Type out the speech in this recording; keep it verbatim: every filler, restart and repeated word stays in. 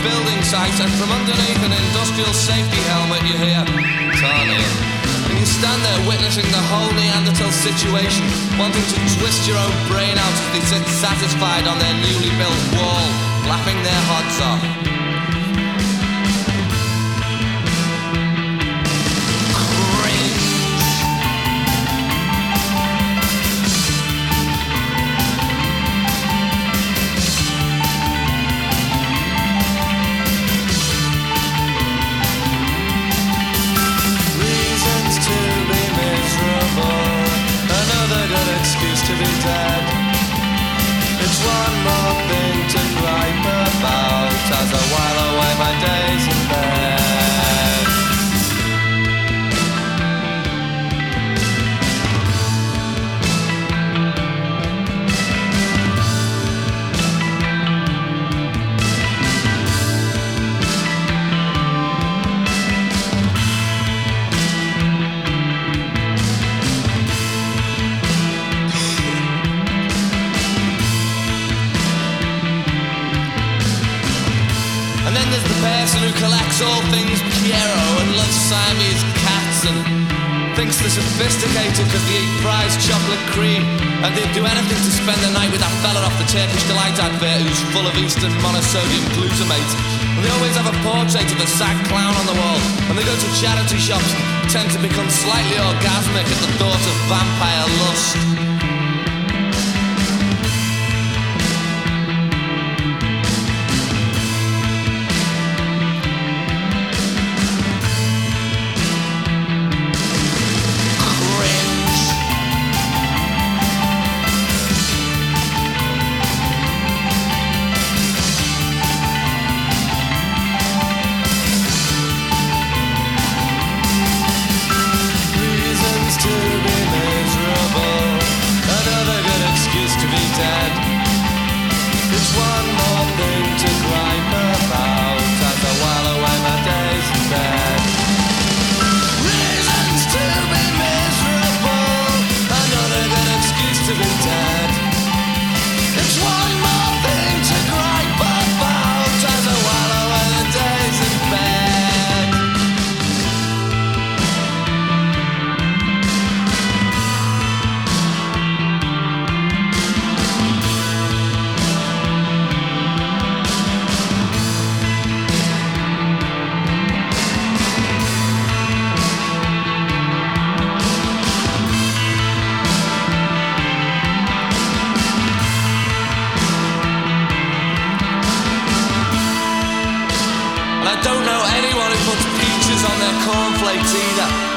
building site, and from underneath an industrial safety helmet you hear Tony. And you stand there witnessing the whole Neanderthal situation, wanting to twist your own brain out as they sit satisfied on their newly built wall, laughing their heads off. To be dead. It's one more thing to gripe about as I while away my days in bed. Who collects all things Piero and loves Siamese cats and thinks they're sophisticated because they eat prize chocolate cream and they'd do anything to spend the night with that fella off the Turkish Delight advert who's full of Eastern monosodium glutamate. And they always have a portrait of a sad clown on the wall, and they go to charity shops and tend to become slightly orgasmic at the thought of vampire lust. Don't know anyone who puts peaches on their cornflakes either.